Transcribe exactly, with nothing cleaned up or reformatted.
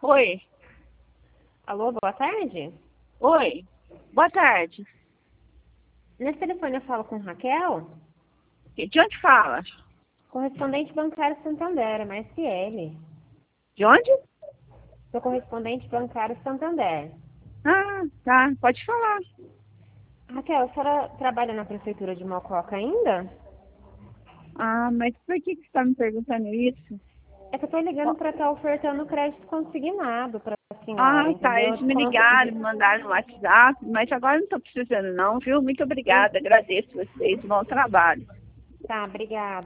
Oi, Alô, boa tarde. oi. Boa tarde. Nesse telefone eu falo com Raquel, De onde fala? correspondente bancário Santander, M S L. De onde? Sou correspondente bancário Santander. Ah, tá. Pode falar. Raquel, a senhora trabalha na prefeitura de Mococa ainda? Ah, mas por que que você está me perguntando isso? É que eu tô ligando Ó, para estar ofertando crédito consignado para a senhora, Ah, tá. entendeu? Eles me Desconto ligaram, de... me mandaram no WhatsApp, mas agora não estou precisando não, viu? Muito obrigada. Agradeço vocês. Bom trabalho. Tá, obrigada.